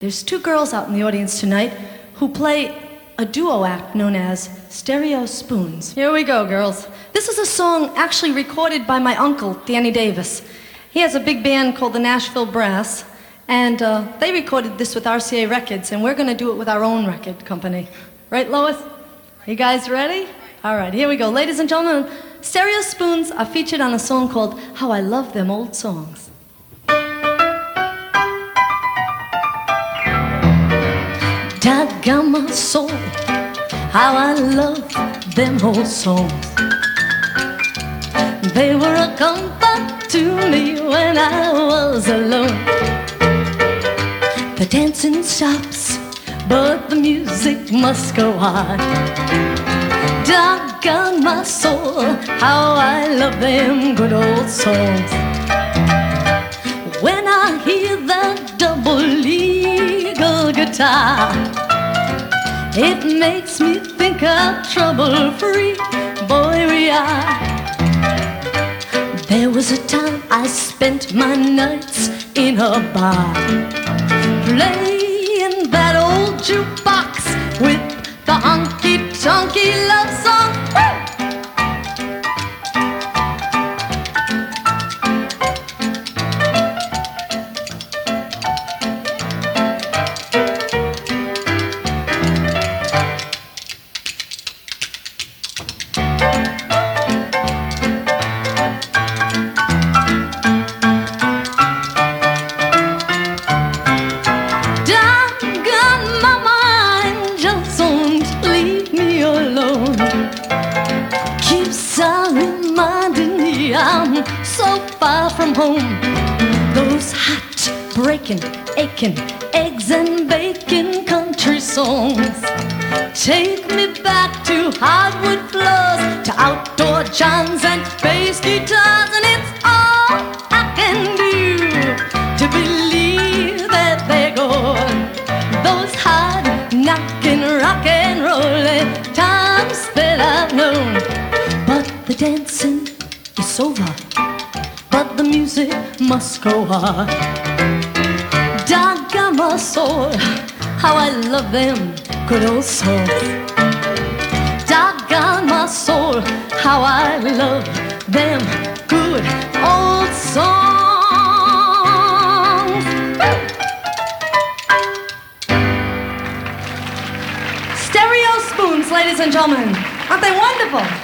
There's two girls out in the audience tonight who play a duo act known as Stereo Spoons. Here we go, girls. This is a song actually recorded by my uncle, Danny Davis. He has a big band called the Nashville Brass, and they recorded this with RCA Records, and we're going to do it with our own record company. Right, Lois? You guys ready? All right, here we go. Ladies and gentlemen, Stereo Spoons are featured on a song called How I Love Them Old Songs. Doggone my soul, how I love them old songs. They were a comfort to me when I was alone. The dancing stops, but the music must go on. Doggone my soul, how I love them good old songs. When I hear that double legal guitar, it makes me think of trouble-free, boy, we are. There was a time I spent my nights in a bar, playing that old jukebox with the honky-tonky love song. I'm so far from home. Those hot, breaking, aching, eggs and bacon country songs take me back to hardwood floors, to outdoor johns and bass guitars. And it's all I can do to believe that they're gone. Those hard, knocking, rock and roll times that I've known. But the dancing it's over, but the music must go on. Doggone my soul, how I love them good old songs. Doggone my soul, how I love them good old songs. Stereo Spoons, ladies and gentlemen. Aren't they wonderful?